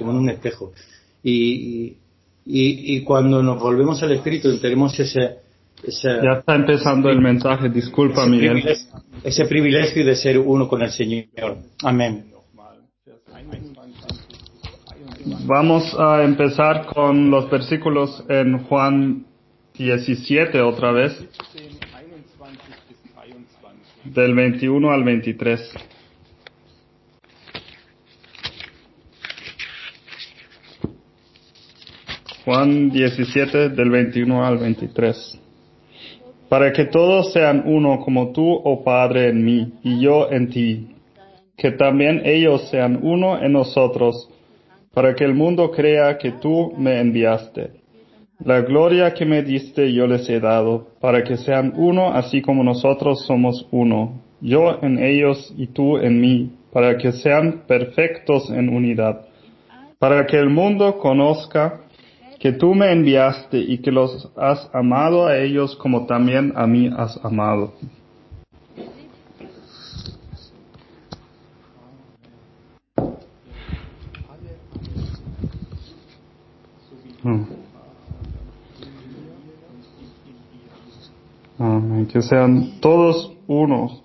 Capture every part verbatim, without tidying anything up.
en un espejo. Y, y, y cuando nos volvemos al Espíritu tenemos ese, ese ya está empezando el mensaje, disculpa, ese Miguel. privilegio, ese privilegio de ser uno con el Señor. Amén. Vamos a empezar con los versículos en Juan diecisiete otra vez, del veintiuno al veintitrés. Juan diecisiete, del veintiuno al veintitrés. Para que todos sean uno como tú, oh Padre, en mí, y yo en ti, que también ellos sean uno en nosotros, para que el mundo crea que tú me enviaste. La gloria que me diste yo les he dado, para que sean uno así como nosotros somos uno, yo en ellos y tú en mí, para que sean perfectos en unidad, para que el mundo conozca que tú me enviaste y que los has amado a ellos como también a mí has amado. Hmm. Amén. Que sean todos unos.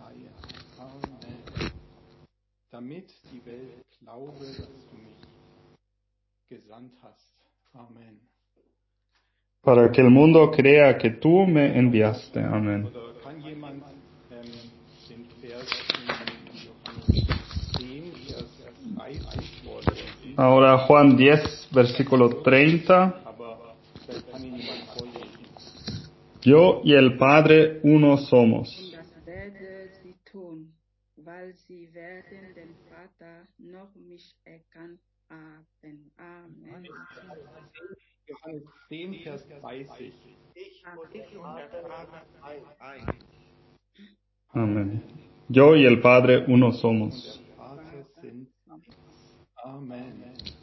Damit die Welt glaube, dass du mich gesandt hast. Amen. Para que el mundo crea que tú me enviaste. Amén. Oder kann jemand ähm, den Vers in Johannes zehn, Vers dreißig vorlesen? Ahora Juan diez, versículo treinta. Aber vielleicht kann ihn jemand vorlesen. Yo y el Padre uno somos. Und das werde sie tun, weil sie werden den Vater noch mich erkannt haben. Amen. Johannes zehn, Vers dreißig. Amén. Yo y el Padre uno somos. Vater sind. Amen.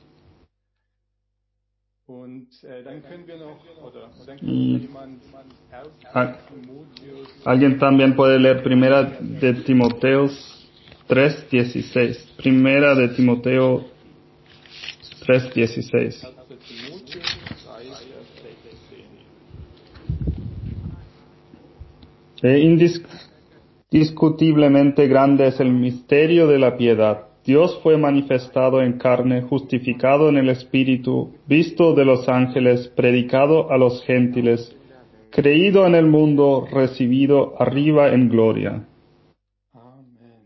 Und äh, dann können wir noch, oder dann kann Y jemand a- ersten Timotheus alguien también puede leer Primera de Timoteo tres dieciséis. Primera de Timoteo tres dieciséis. ersten Timotheus drei, Vers sechzehn. E indiscutiblemente grande es el misterio de la piedad. Dios fue manifestado en carne, justificado en el Espíritu, visto de los ángeles, predicado a los gentiles, creído en el mundo, recibido arriba en gloria. Amen.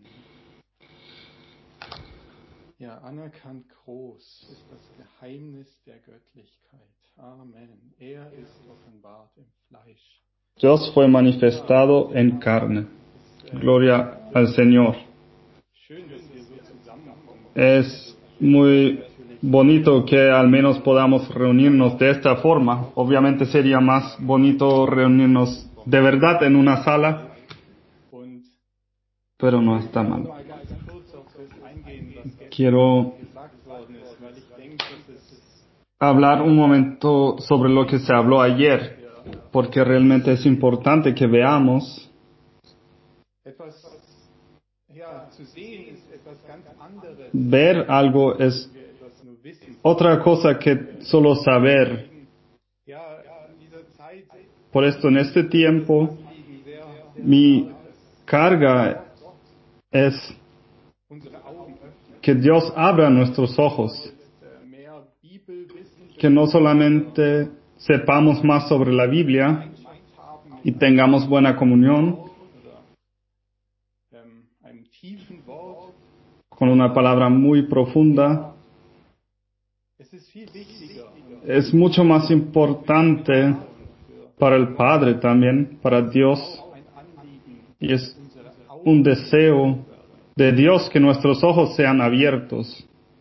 Ja, anerkannt groß ist das Geheimnis der Göttlichkeit. Amen. Er ist offenbart im Fleisch. Dios fue manifestado en carne. Gloria al Señor. Schön, dass wir so zusammenkommen. Es muy bonito que al menos podamos reunirnos de esta forma. Obviamente sería más bonito reunirnos de verdad en una sala, Und pero no está mal. mal ganz kurz auf das eingehen, was gestern Quiero gesagt worden ist, weil ich denke, dass es hablar un momento sobre lo que se habló ayer, porque realmente es importante que veamos etwas, ja, zu sehen ist etwas ganz anderes, ver algo es wir etwas nur wissen. otra cosa que solo saber. Ja, in dieser Zeit Por esto en este tiempo liegen sehr mi carga es unsere Augen öffnen, que Dios abra nuestros ojos, äh, mehr Bibelwissen que no solamente sepamos más sobre la Biblia haben, y tengamos buena comunión oder ähm, einem tiefen Wort. con una palabra muy profunda. Es ist viel wichtiger Es mucho más importante para el Padre también, para Dios, ein Anliegen, y es unsere un Augen, deseo de Dios que nuestros ojos sean abiertos.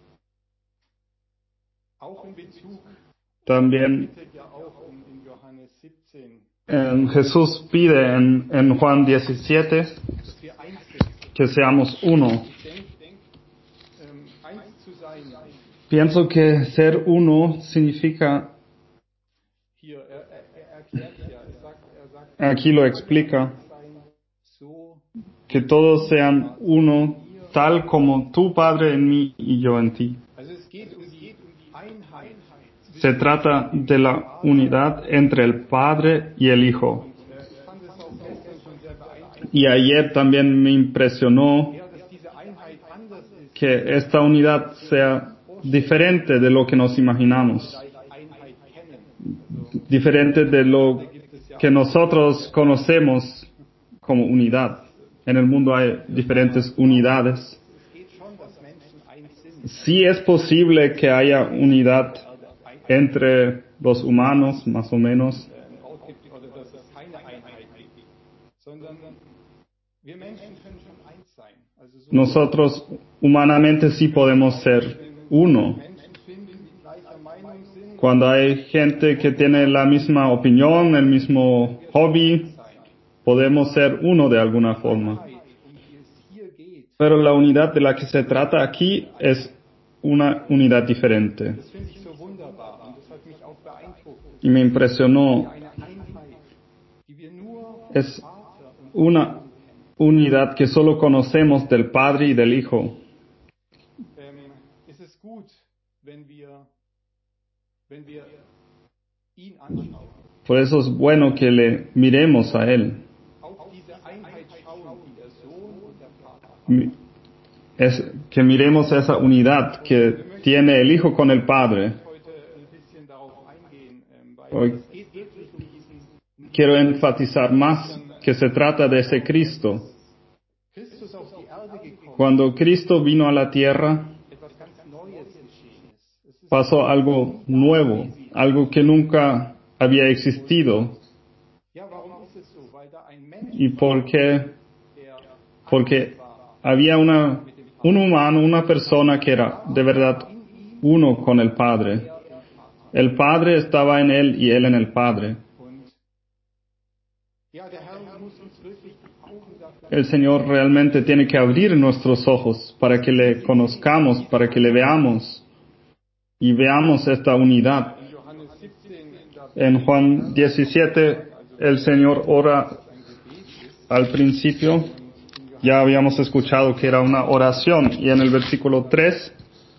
auch in Bezug, También bittet ja auch um in Johannes siebzehn, eh, Jesús pide en, en Juan diecisiete dass wir eins sind. que seamos uno. Ich denke, denk, ähm, eins zu sein, Pienso que ser uno significa, hier, er, er, er erklärt ja, er sagt, er sagt, aquí lo explica, sein, so, que todos sean uno, tal como tu Padre en mí y yo en ti. also es geht um die Se trata de la unidad entre el Padre y el Hijo. Y ayer también me impresionó que esta unidad sea diferente de lo que nos imaginamos, diferente de lo que nosotros conocemos como unidad. En el mundo hay diferentes unidades. Sí es posible que haya unidad entre los humanos, más o menos. Nosotros humanamente sí podemos ser uno. Cuando hay gente que tiene la misma opinión, el mismo hobby, podemos ser uno de alguna forma. Pero la unidad de la que se trata aquí es una unidad diferente. Y me impresionó. Es una unidad que solo conocemos del Padre y del Hijo. Por eso es bueno que le miremos a Él. Es que miremos esa unidad que tiene el Hijo con el Padre. Hoy quiero enfatizar más que se trata de ese Cristo. Cuando Cristo vino a la tierra, pasó algo nuevo, algo que nunca había existido. ¿Y por qué? Porque había una, un humano, una persona que era de verdad uno con el Padre. El Padre estaba en él y él en el Padre. El Señor realmente tiene que abrir nuestros ojos para que le conozcamos, para que le veamos y veamos esta unidad. En Juan diecisiete, el Señor ora al principio. Ya habíamos escuchado que era una oración. Y en el versículo tres,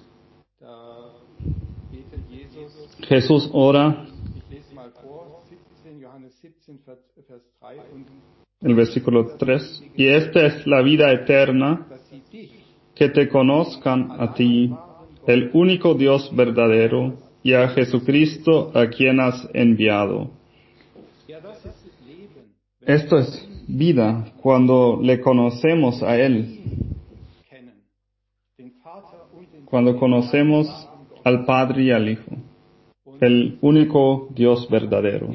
Jesús ora. El versículo tres. Y esta es la vida eterna, que te conozcan a ti, el único Dios verdadero, y a Jesucristo a quien has enviado. Esto es vida cuando le conocemos a Él. Cuando conocemos al Padre y al Hijo, el único Dios verdadero.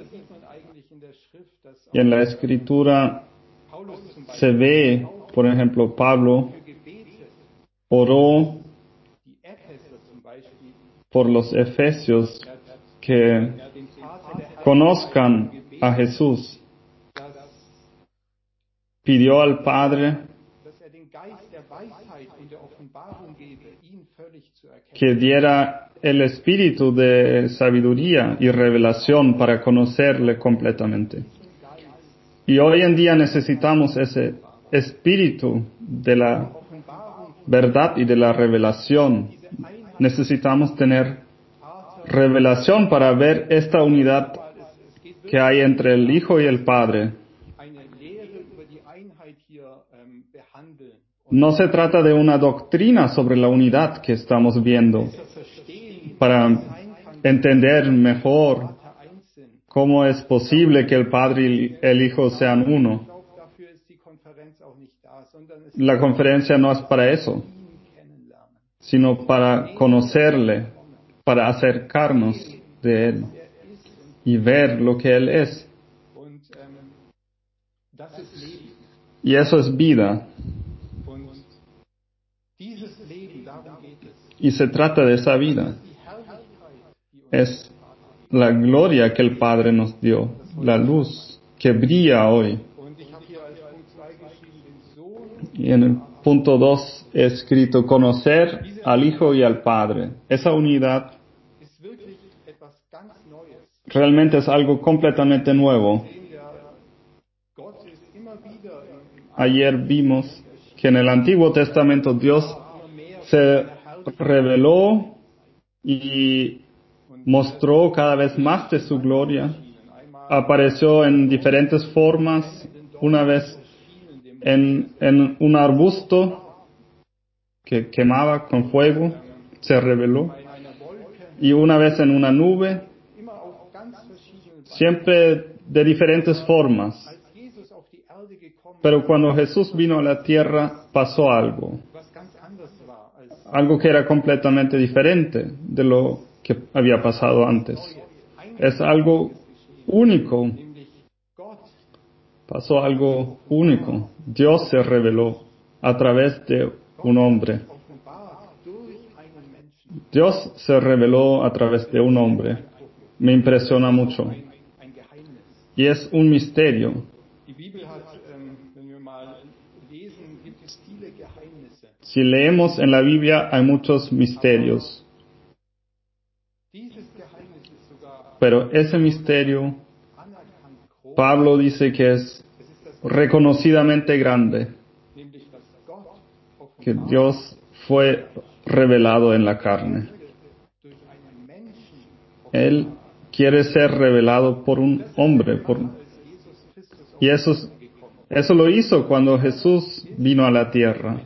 Y en la Escritura se ve, por ejemplo, Pablo oró por los efesios que conozcan a Jesús. Pidió al Padre que diera el espíritu de sabiduría y revelación para conocerle completamente. Y hoy en día necesitamos ese espíritu de la verdad y de la revelación. Necesitamos tener revelación para ver esta unidad que hay entre el Hijo y el Padre. No se trata de una doctrina sobre la unidad que estamos viendo para entender mejor cómo es posible que el Padre y el Hijo sean uno. La conferencia no es para eso, sino para conocerle, para acercarnos de Él y ver lo que Él es. Y eso es vida. Y se trata de esa vida. Es la gloria que el Padre nos dio, la luz que brilla hoy. Y en el punto dos he escrito conocer al Hijo y al Padre. Esa unidad realmente es algo completamente nuevo. Ayer vimos que en el Antiguo Testamento Dios se reveló y mostró cada vez más de su gloria. Apareció en diferentes formas, una vez en, en un arbusto que quemaba con fuego, se reveló, y una vez en una nube, siempre de diferentes formas. Pero cuando Jesús vino a la tierra, pasó algo, algo que era completamente diferente de lo que había pasado antes. Es algo único. Pasó algo único. Dios se reveló a través de un hombre. Dios se reveló a través de un hombre. Me impresiona mucho. Y es un misterio. Si leemos en la Biblia hay muchos misterios. Pero ese misterio, Pablo dice que es reconocidamente grande, que Dios fue revelado en la carne. Él quiere ser revelado por un hombre, por, y eso, eso lo hizo cuando Jesús vino a la tierra.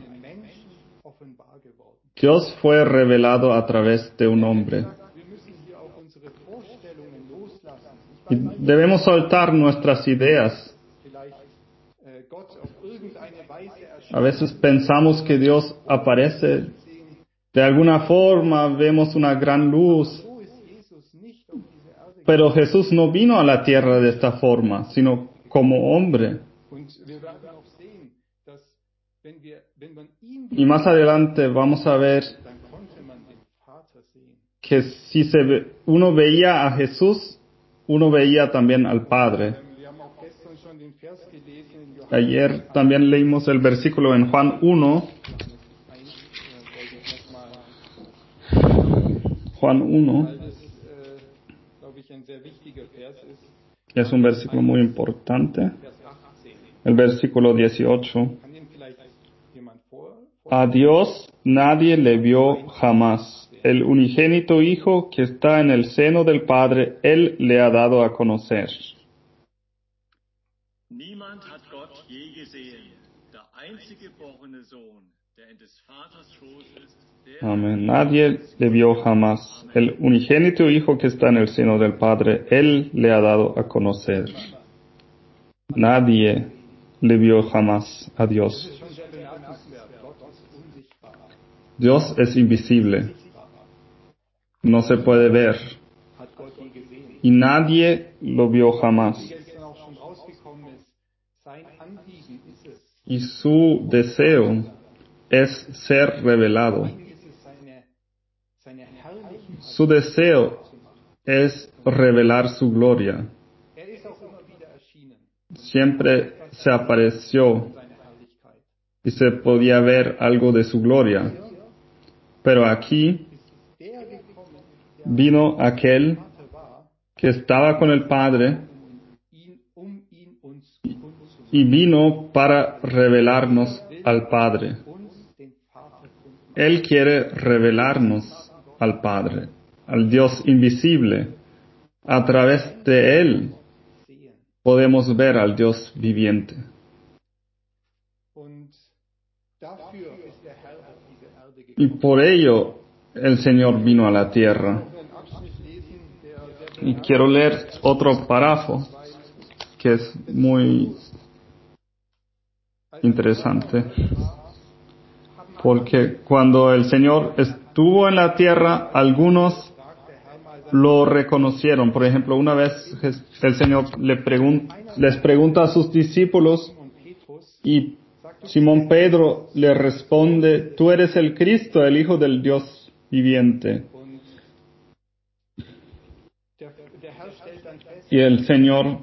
Dios fue revelado a través de un hombre. Y debemos soltar nuestras ideas. A veces pensamos que Dios aparece de alguna forma, vemos una gran luz. Pero Jesús no vino a la tierra de esta forma, sino como hombre. Y más adelante vamos a ver que si se ve, uno veía a Jesús, uno veía también al Padre. Ayer también leímos el versículo en Juan uno. Juan uno. Es un versículo muy importante. El versículo dieciocho. A Dios nadie le vio jamás. El unigénito Hijo que está en el seno del Padre, Él le ha dado a conocer. Niemand hat Gott je gesehen. Der einzige geborene Sohn, der in des Vaters Schoß ist, der... Amén. Nadie le vio jamás. El unigénito Hijo que está en el seno del Padre, Él le ha dado a conocer. Nadie le vio jamás a Dios. Dios es invisible. No se puede ver. Y nadie lo vio jamás. Y su deseo es ser revelado. Su deseo es revelar su gloria. Siempre se apareció y se podía ver algo de su gloria. Pero aquí vino aquel que estaba con el Padre y vino para revelarnos al Padre. Él quiere revelarnos al Padre, al Dios invisible. A través de Él podemos ver al Dios viviente. Y por ello el Señor vino a la tierra. Y quiero leer otro párrafo que es muy interesante. Porque cuando el Señor estuvo en la tierra, algunos lo reconocieron. Por ejemplo, una vez el Señor le pregun- les pregunta a sus discípulos y Simón Pedro le responde, tú eres el Cristo, el Hijo del Dios viviente. Y el Señor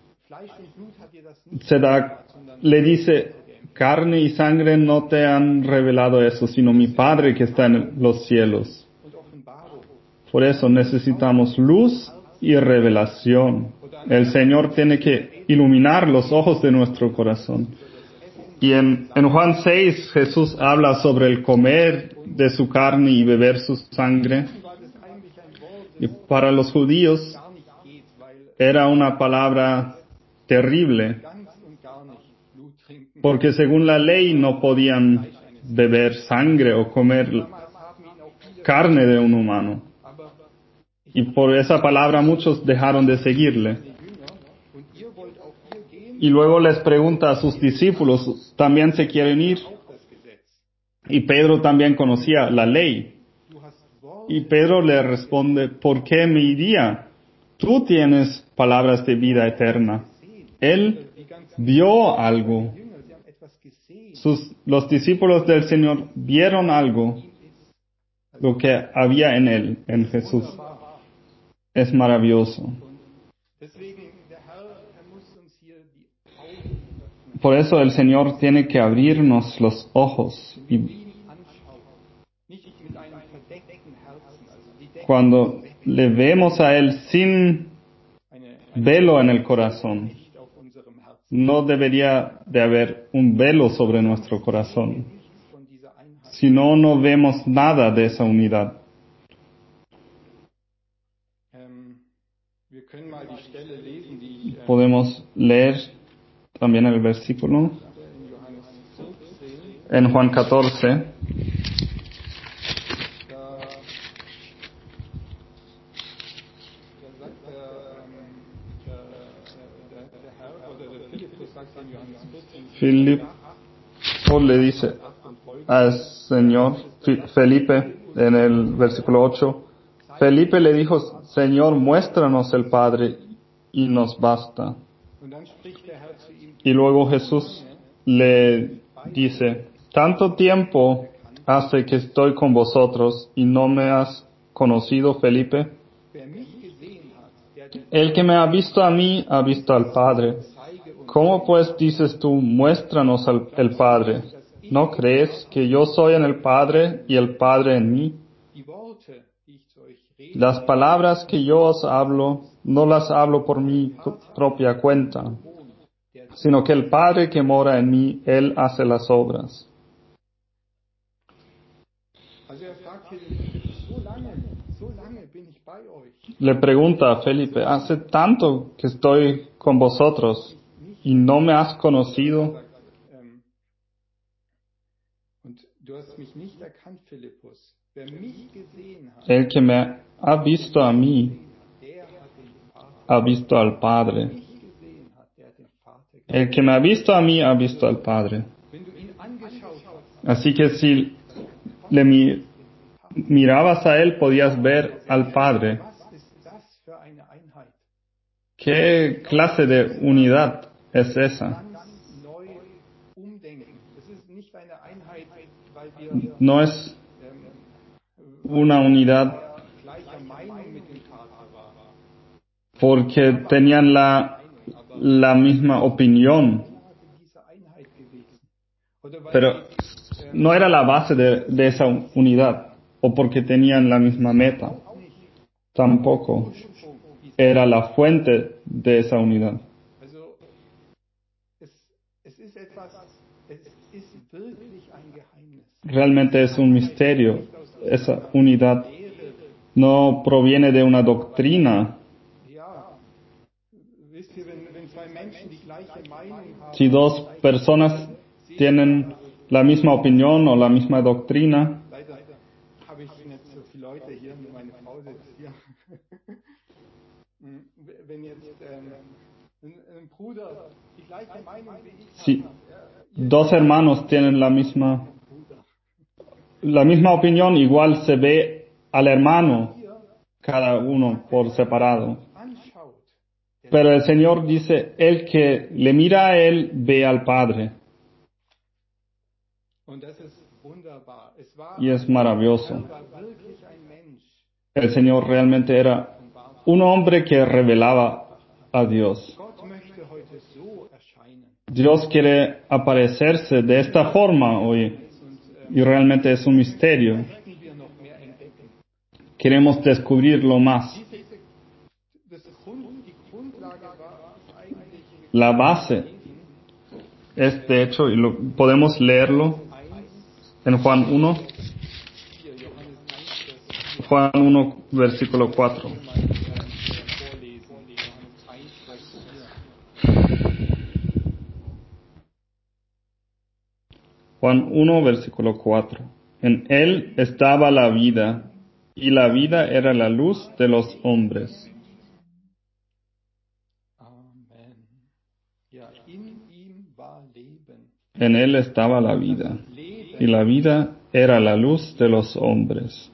se da, le dice, carne y sangre no te han revelado eso, sino mi Padre que está en los cielos. Por eso necesitamos luz y revelación. El Señor tiene que iluminar los ojos de nuestro corazón. Y en, en Juan seis Jesús habla sobre el comer de su carne y beber su sangre. Y para los judíos gar nicht geht, weil era una palabra terrible, ganz und gar nicht Blut trinken. porque según la ley no podían beber sangre o comer Damals haben ihn auch viele, carne de un humano. aber Y por esa palabra muchos dejaron de seguirle. Jünger und ihr wollt auch hier gehen, Y luego les pregunta a sus discípulos, ¿también se quieren ir? auch das Gesetz. Y Pedro también conocía la ley. Du hast Worte, Y Pedro le responde, ¿por qué me iría? Tú tienes palabras de vida eterna. Él die ganzen vio algo. Jünger, sie haben etwas gesehen. Sus, los discípulos del Señor vieron algo, lo que había en él, en Jesús. Es maravilloso. Deswegen, der Herr, er muss uns hier die Augen öffnen, Por eso el Señor tiene que abrirnos los ojos. Y ihn anschauen. Nicht mit einem verdeckten Herzen, also die Decke, cuando le vemos a Él sin eine, velo en el corazón, Licht auf unserem Herzen. no debería de haber un velo sobre nuestro corazón. Nichts von dieser Einheit. Si no, no vemos nada de esa unidad. Ähm, wir können mal die Stelle lesen, die ich ähm, Podemos leer también el versículo in Johannes vierzehn, en Juan catorce. da, da sagt der, ähm, der, der, der Herr, oder der Philippus sagt in Johannes vierzehn, Filipo le dice al Señor, Fi- Felipe, en el versículo ocho, Felipe le dijo, Señor, muéstranos el Padre y nos basta. und dann spricht der Herr zu ihm, Y luego Jesús le dice, tanto tiempo hace que estoy con vosotros y no me has conocido, Felipe. wer mich gesehen hat, der den El que me ha visto a mí, ha visto al Padre. zeige uns. ¿Cómo pues dices tú, muéstranos al el Padre? ¿No crees que yo soy en el Padre y el Padre en mí? Die Worte, die ich zu euch rede, Las palabras que yo os hablo, no las hablo por mi propia cuenta, sino que el Padre que mora en mí, Él hace las obras. also er fragt Philippus, so lange, so lange bin ich bei euch. Le pregunta a Felipe, hace tanto que estoy con vosotros y no me has conocido. Sagt, ähm, und du hast mich nicht erkannt, Philippus. Wer mich gesehen hat, El que me ha visto a mí, der hat den Vater. ha visto al Padre. Mich gesehen hat, der hat den Vater gesehen. El que me ha visto a mí, ha visto al Padre. Wenn du ihn angeschaut hast, Así que si le mi- mirabas a Él, podías ver al Padre. was ist das für eine Einheit? ¿Qué clase de unidad es esa? Ganz neu umdenken. Es ist nicht eine Einheit, weil wir No es ähm, una unidad gleicher Meinung mit dem Vater waren. porque tenían la, la misma opinión, Diese Einheit gewesen. Oder weil pero no era la base de, de esa unidad, o porque tenían la misma meta. Tampoco era la fuente de esa unidad. Also es, es ist etwas, es ist wirklich ein Geheimnis. Realmente es un misterio. Esa unidad no proviene de una doctrina. Ja, wisst ihr, wenn, wenn zwei Menschen die gleiche Meinung haben, Si dos personas tienen la misma opinión o la misma doctrina, leider habe ich nicht so viele Leute hier, meine Frau sitzt hier. Wenn jetzt ähm, ein, ein Bruder die gleiche Meinung wie ich si hat, dos hermanos tienen la misma, la misma opinión, igual se ve al hermano cada uno por separado. anschaut, Pero el Señor dice, el que le mira a Él, ve al Padre. und das ist wunderbar. Es war, Y es maravilloso. war wirklich ein Mensch, El Señor realmente era un hombre que revelaba a Dios. Gott möchte heute so erscheinen. Dios quiere aparecerse de esta forma hoy y realmente es un misterio. Möchten wir noch mehr entdecken. Queremos descubrirlo más. Das Grund, die Grundlage war eigentlich La base es de hecho, y lo, podemos leerlo en Juan uno, hier, Johannes eins, Vers vier. Juan uno, versículo cuatro. Mal, äh, vorlesen. Johannes eins, Vers vier. Juan uno, versículo cuatro. En él estaba la vida, y la vida era la luz de los hombres. Amen. Ja, in ihm war Leben. En él estaba la vida, y la vida era la luz de los hombres.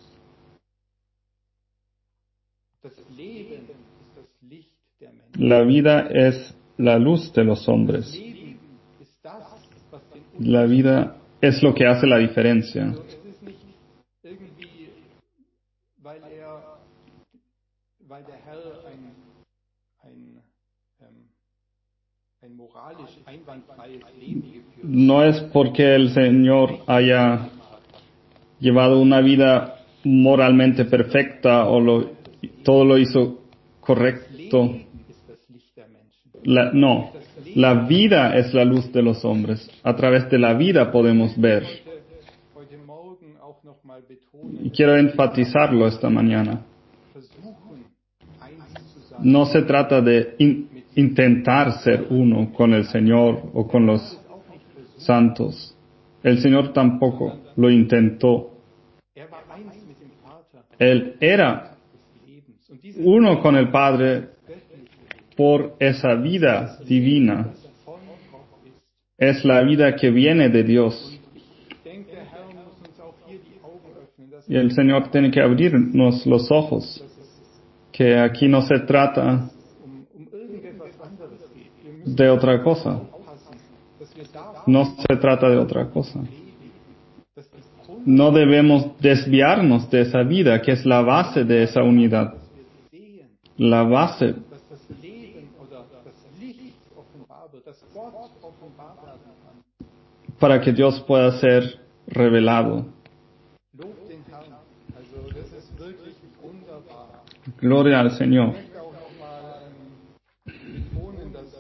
Das Leben ist das Licht der Menschen. La vida es la luz de los hombres. Leben ist das, was den La vida es lo que hace la diferencia. Also es ist nicht irgendwie, weil er, weil der Herr ein, ein, ähm, ein moralisch einwandfreies Leben geführt No es porque el Señor haya llevado una vida moralmente perfecta o lo, todo lo hizo correcto. Leben ist das Licht der Menschen. La- no, la vida es la luz de los hombres. A través de la vida podemos ver. Heute, heute Morgen auch nochmal betonen, Y quiero enfatizarlo esta mañana. versuchen, eins zu sein. No se trata de in- intentar ser uno con el Señor o con los santos. El Señor tampoco lo intentó. Er war eins mit dem Vater Él era des Lebens. Und diese uno con el Padre por esa vida divina. von Gott ist. Es la vida que viene de Dios. Ich denke, der Herr muss uns auch hier die Augen öffnen, dass Y el Señor tiene que abrirnos los ojos. Que aquí no se trata um, um irgendetwas anderes geht. Wir müssen de otra cosa. aufpassen, dass wir da No se trata de otra cosa. dass die Grund, No debemos desviarnos de esa vida, que es la base de esa unidad. dass wir sehen, La base dass das Leben oder das Licht offenbar wird, dass Gott offenbar werden kann. para que Dios pueda ser revelado. Lob den Herrn. Also das ist wirklich wunderbar. Gloria al Señor. Ich möchte auch nochmal ähm, betonen, dass,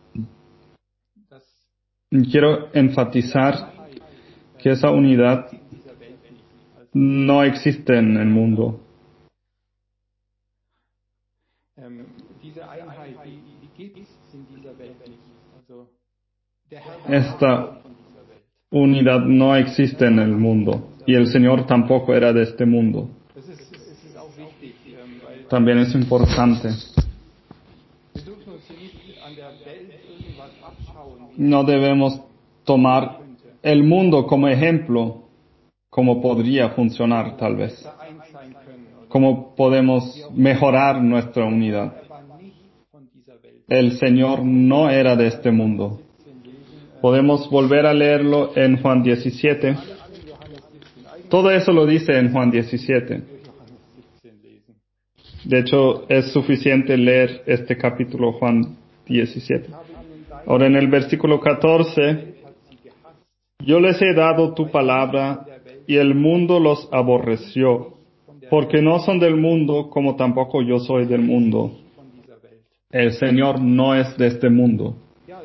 dass Y quiero enfatizar que esa unidad in dieser Welt nicht. Also, no existe en el mundo. ähm, diese Einheit, die, die gibt es in dieser Welt nicht. Also der Herr Esta von dieser Welt. unidad no existe en el mundo. Y el Señor tampoco era de este mundo. Das ist, das ist auch wichtig, ähm, weil También es importante. wir dürfen uns hier nicht an der Welt irgendwas abschauen, wie No debemos tomar el mundo como ejemplo, como podría funcionar tal vez. wir eins sein können. Oder Cómo podemos mejorar nuestra unidad. er war nicht von dieser Welt. El Señor no era de este mundo. Podemos volver a leerlo en Juan diecisiete. Todo eso lo dice en Juan diecisiete. Johannes siebzehn lesen. De hecho, es suficiente leer este capítulo Juan diecisiete. Ahora en el versículo catorce, yo les he dado tu palabra y el mundo los aborreció, porque no son del mundo como tampoco yo soy del mundo. Von dieser Welt. El Señor no es de este mundo. Ja,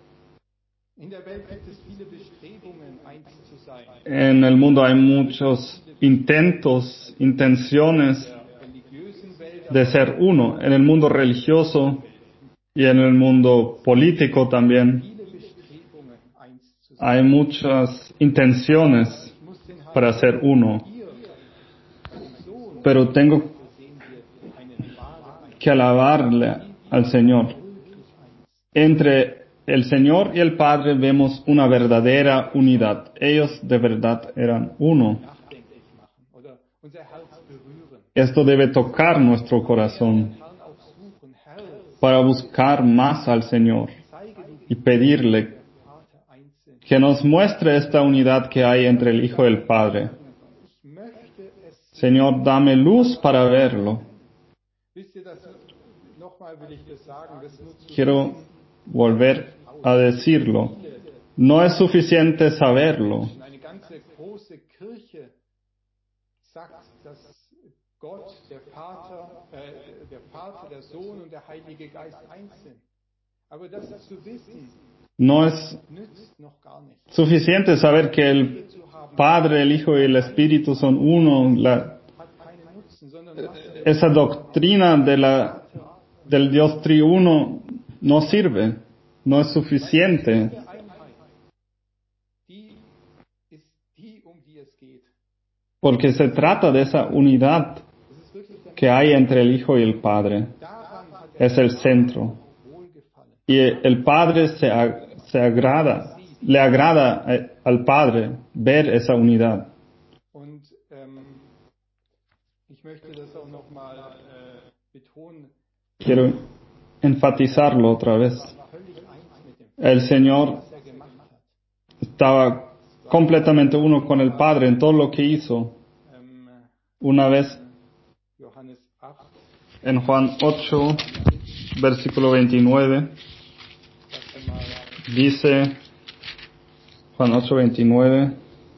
in der Welt gibt es viele Bestrebungen, eins zu sein. En el mundo hay muchos intentos, intenciones Der religiösen Welt, de ser uno. En el mundo religioso y en el mundo político también viele Bestrebungen, eins zu sein. hay muchas intenciones Ich muss den Herrn para ser uno. hier, dem Sohn, Pero tengo sehen wir einen wahren que alabarle al Señor. Entre el Señor y el Padre vemos una verdadera unidad. Ellos de verdad eran uno. nachdenklich machen oder unser Herz berühren. Esto debe tocar nuestro corazón Herrn auch suchen, Herr, para buscar más al Señor zeige du y pedirle Vater eins sind. que nos muestre esta unidad que hay entre el Hijo y el Padre. Ich möchte es, Señor, dame luz para verlo. wisst ihr, das, nochmal will ich das sagen, das nur zu Quiero volver a decirlo. No es suficiente saberlo. Eine ganze große Kirche sagt, dass Gott, der Vater, äh, der Vater, der Sohn und der Heilige Geist eins sind. Aber das zu wissen, No es nützt noch gar nichts. suficiente saber que el Zu haben, Padre, el Hijo y el Espíritu son uno. La, hat keinen esa doctrina de la, del Dios triuno no sirve, no es suficiente. Porque se trata de esa unidad que hay entre el Hijo y el Padre. Es el centro. Y el Padre se, se agrada, le agrada al Padre ver esa unidad. Quiero enfatizarlo otra vez. El Señor estaba completamente uno con el Padre en todo lo que hizo. Una vez en Juan ocho, versículo veintinueve, dice, Juan ocho, veintinueve,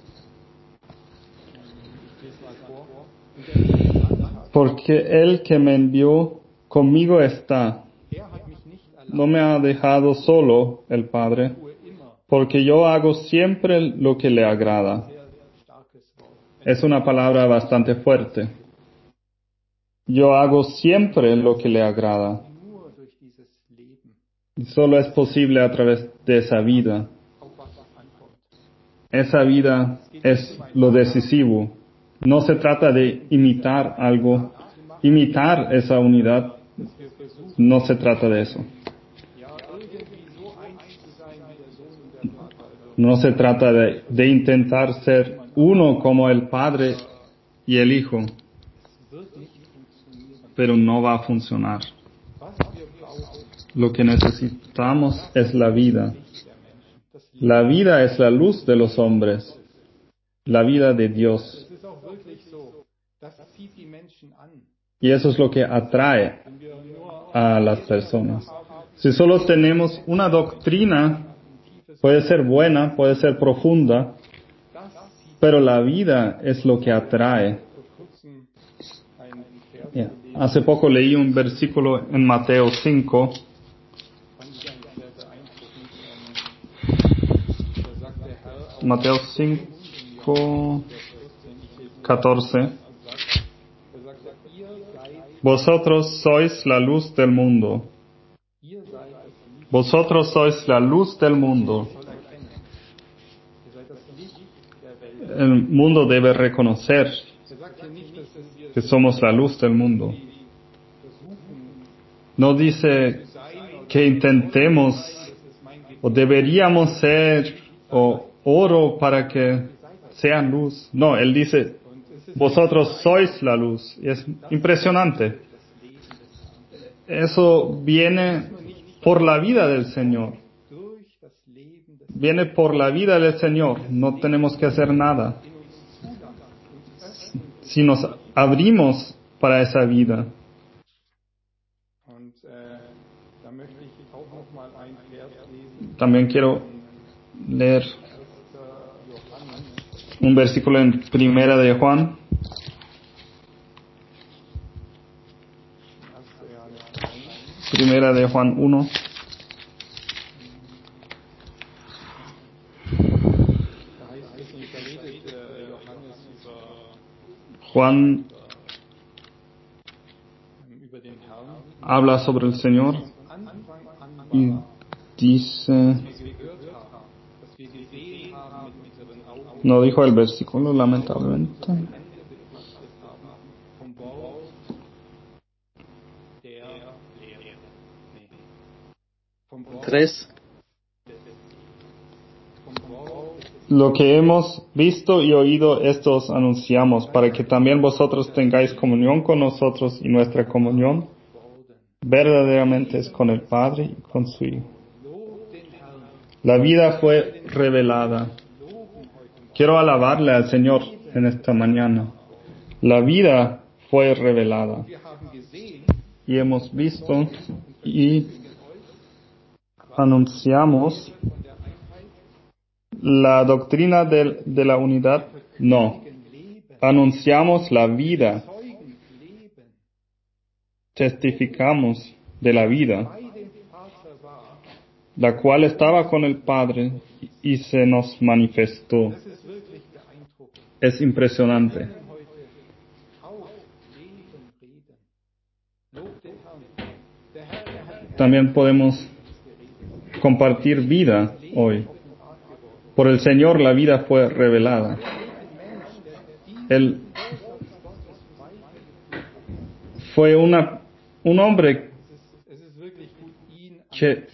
porque el que me envió conmigo está, no me ha dejado solo el Padre, porque yo hago siempre lo que le agrada. Es una palabra bastante fuerte. Yo hago siempre lo que le agrada. Y solo es posible a través de esa vida. Esa vida es lo decisivo. No se trata de imitar algo, imitar esa unidad. No se trata de eso. No se trata de, de intentar ser uno como el Padre y el Hijo, pero no va a funcionar. Lo que necesitamos es la vida. La vida es la luz de los hombres, la vida de Dios. Y eso es lo que atrae a las personas. Si solo tenemos una doctrina, puede ser buena, puede ser profunda, pero la vida es lo que atrae. Yeah. Hace poco leí un versículo en Mateo cinco. Mateo cinco, catorce. Vosotros sois la luz del mundo. Vosotros sois la luz del mundo. El mundo debe reconocer que somos la luz del mundo. No dice que intentemos o deberíamos ser o oro para que sean luz. No, él dice, vosotros sois la luz. Y es impresionante. Eso viene por la vida del Señor. Viene por la vida del Señor. No tenemos que hacer nada. Si nos abrimos para esa vida. También quiero leer un versículo en Primera de Juan. Primera de Juan uno. Juan habla sobre el Señor y dice, no dijo el versículo, lamentablemente. Tres. Lo que hemos visto y oído, esto os anunciamos, para que también vosotros tengáis comunión con nosotros, y nuestra comunión verdaderamente es con el Padre y con su Hijo. La vida fue revelada. Quiero alabarle al Señor en esta mañana. La vida fue revelada. Y hemos visto y anunciamos la doctrina de, de la unidad. No. Anunciamos la vida. Testificamos de la vida, la cual estaba con el Padre y se nos manifestó. Es impresionante. también podemos compartir vida hoy. Por el Señor la vida fue revelada. Él fue una, un hombre que,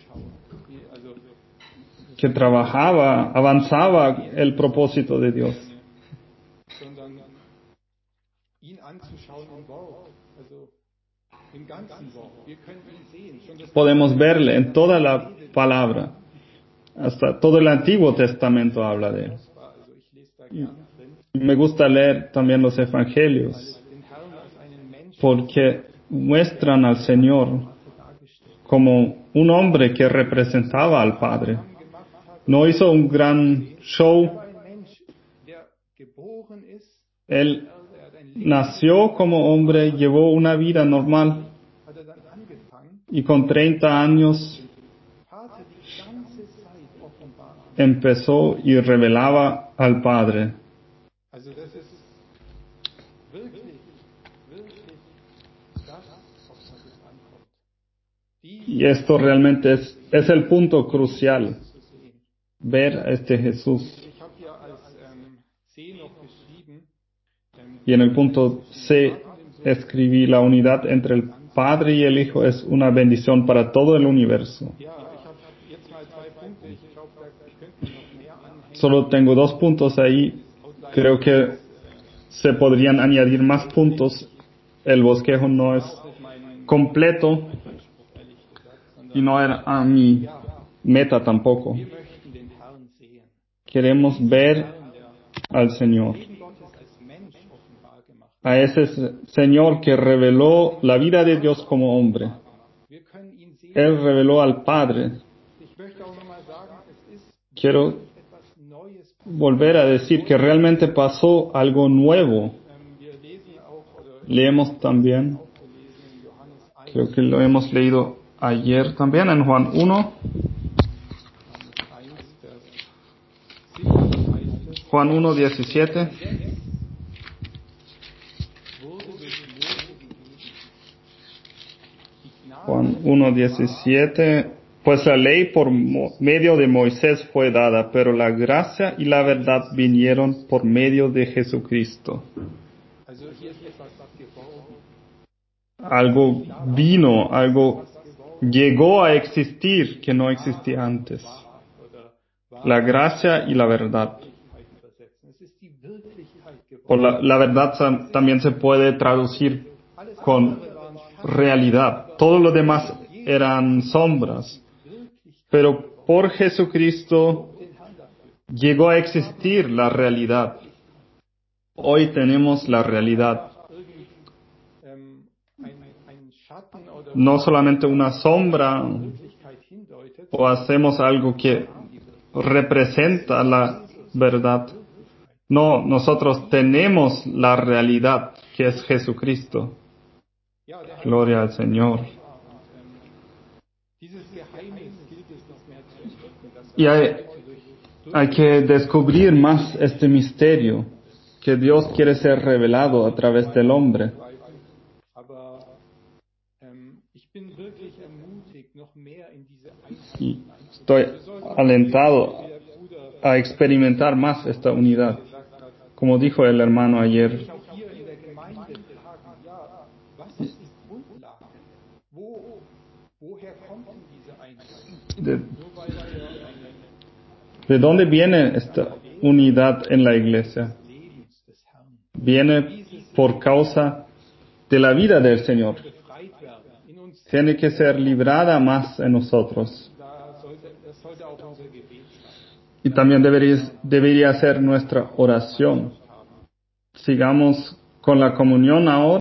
que trabajaba, avanzaba el propósito de Dios. Podemos verle en toda la palabra. Hasta todo el Antiguo Testamento habla de él. Y me gusta leer también los Evangelios, porque muestran al Señor como un hombre que representaba al Padre. No hizo un gran show. Él nació como hombre, llevó una vida normal y con treinta años empezó y revelaba al Padre. Y esto realmente es, es el punto crucial, ver a este Jesús. Y en el punto C escribí: la unidad entre el Padre y el Hijo es una bendición para todo el universo. Solo tengo dos puntos ahí. Creo que se podrían añadir más puntos. El bosquejo no es completo y no era a mi meta tampoco. Queremos ver al Señor, a ese Señor que reveló la vida de Dios como hombre. Él reveló al Padre. Quiero volver a decir que realmente pasó algo nuevo. Leemos también, creo que lo hemos leído ayer también en Juan uno. Juan uno, diecisiete. Juan uno, diecisiete. Pues la ley por medio de Moisés fue dada, pero la gracia y la verdad vinieron por medio de Jesucristo. Algo vino, algo llegó a existir que no existía antes. La gracia y la verdad. O la, la verdad también se puede traducir con realidad. Todo lo demás eran sombras. Pero por Jesucristo llegó a existir la realidad. Hoy tenemos la realidad. No solamente una sombra, o hacemos algo que representa la verdad. No, nosotros tenemos la realidad, que es Jesucristo. Gloria al Señor. Y hay, hay que descubrir más este misterio, que Dios quiere ser revelado a través del hombre. Y estoy alentado a experimentar más esta unidad. Como dijo el hermano ayer, ¿De, ¿De dónde viene esta unidad en la iglesia? Viene por causa de la vida del Señor. Tiene que ser librada más en nosotros. Y también debería, debería ser nuestra oración. Sigamos con la comunión ahora.